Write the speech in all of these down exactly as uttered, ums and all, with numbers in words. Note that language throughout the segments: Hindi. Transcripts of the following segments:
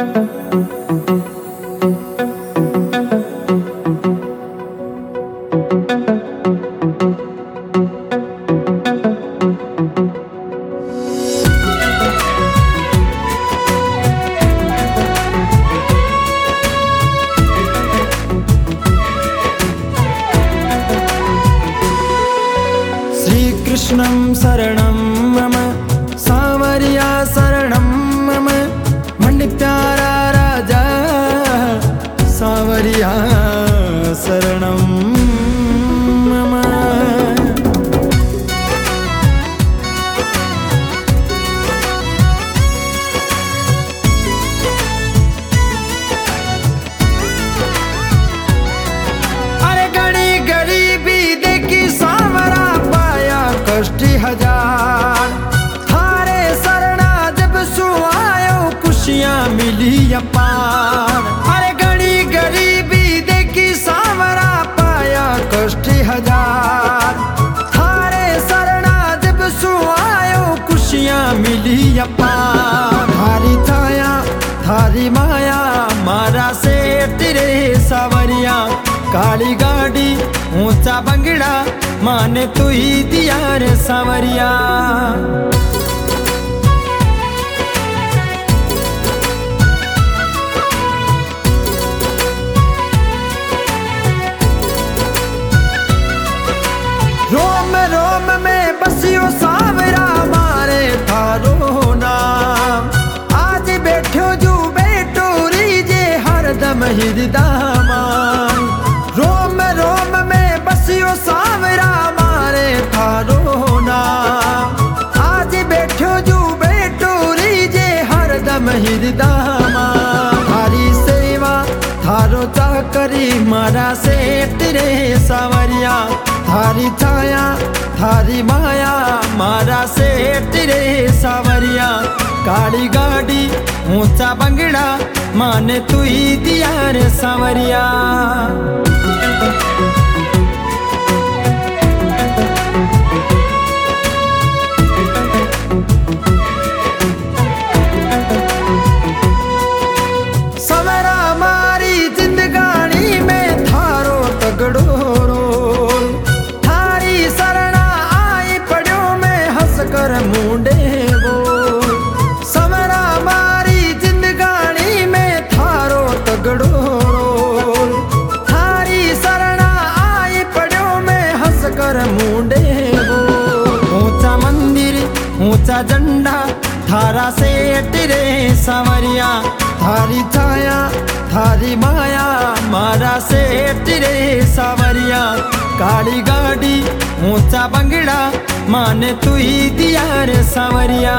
कृष्णं शरणं मम सावरिया शरणं मम मंडी प्यारा राजा सावरिया शरणं मम। अरे घड़ी गरीबी देखी सावरा कष्ट हजार थारे शरणा जब सुआयो खुशियां मिली अपार। अरे घड़ी गरीबी देखी सावरा पाया कष्ट हजार थारे शरणा जब सुआयो खुशियां मिली अपार। थारी छाया थारी माया मारा सेठ रे सावरिया काली गाड़ी ऊंचा बंगड़ा माने तू ही दिया रे सावरिया। रोम रोम में बसियो सावरा मारे थारो नाम आज बैठो जू बैठो रीजे हरदम हृदय रोम रोम में बसियो सावरा मारे थारो नाम आज बैठो जू बैठो रीजे हरदम हृदय थारी सेवा थारो चाकरी मारा सेठ रे सावरिया थारी छाया थारी माया मारा सेठ रे सावरिया काली गाड़ी ऊंचा बंगड़ा माने तू ही दिया रे सावरिया। सवरा मारी जिंदगानी में थारो तगड़ो रोल थारी शरणा आई पड़ो में हंस कर मुंडे बोल। सवरा मारी जिंदगानी में थारो तगड़ो रोल थारी शरणा आई पड़ो में हंस कर मुंडे बोल। ऊंचा मंदिर ऊंचा झंडा थारा सेठ रे सावरिया थारी छाया थारी माया मारा सेठ रे सावरिया काली गाड़ी ऊंचा बंगड़ा माने तू ही दिया रे सावरिया।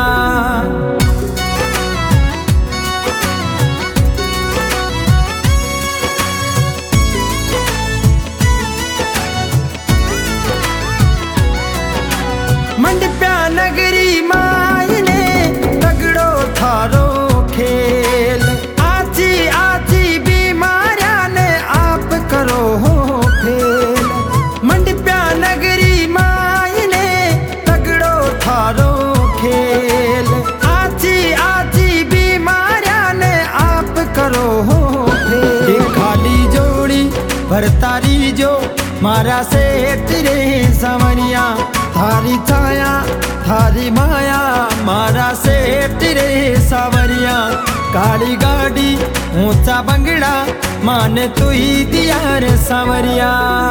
मंडी प्या नगरी मायने तगड़ो थारो खेल आची आची बीमारिया ने आप करो हो फेल। मंडी प्या नगरी मायने तगड़ो थारो खेल आची आची बीमारिया ने आप करो हो फेल। खाली जोड़ी भरतारी जो मारा सेठ रे सावरिया थारी छाया थारी माया मारा सेठ रे सावरिया काली गाड़ी ऊंचा बंगड़ा माने तू ही दिया रे सावरिया।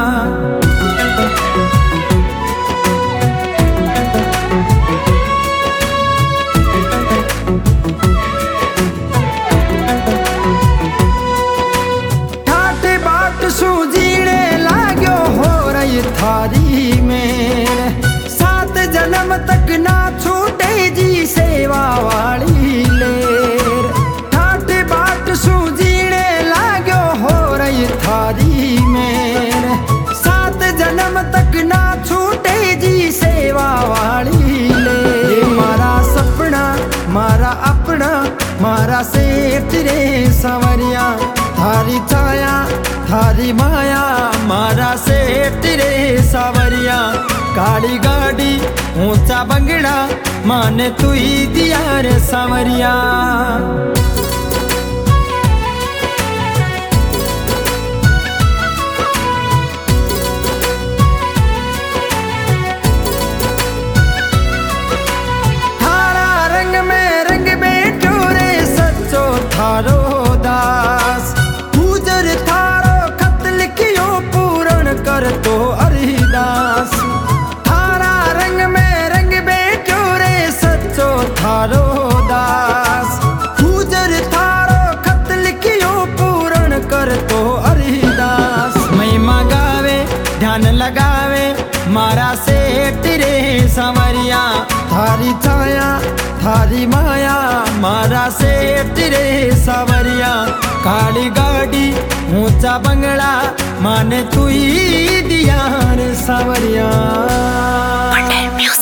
ठाटे बाट सूझीने लाग्यो हो रही थारी में सात जन्म तक ना छूटे जी सेवा वाली लेर। ठाटे बाट सूझीने लाग्यो हो रही थारी में सात जन्म तक ना छूटे जी सेवा वाली लेर। मारा सपना मारा अपना मारा सेठ रे सावरिया थारी छाया थारी माया मारा सेठ रे सावरिया काली गाड़ी ऊंचा बंगड़ा माने तू ही दिया रे सावरिया। थारी माया मारा सेठ रे सावरिया। काली गाड़ी ऊंचा बंगला माने तू ही दिया रे सावरिया।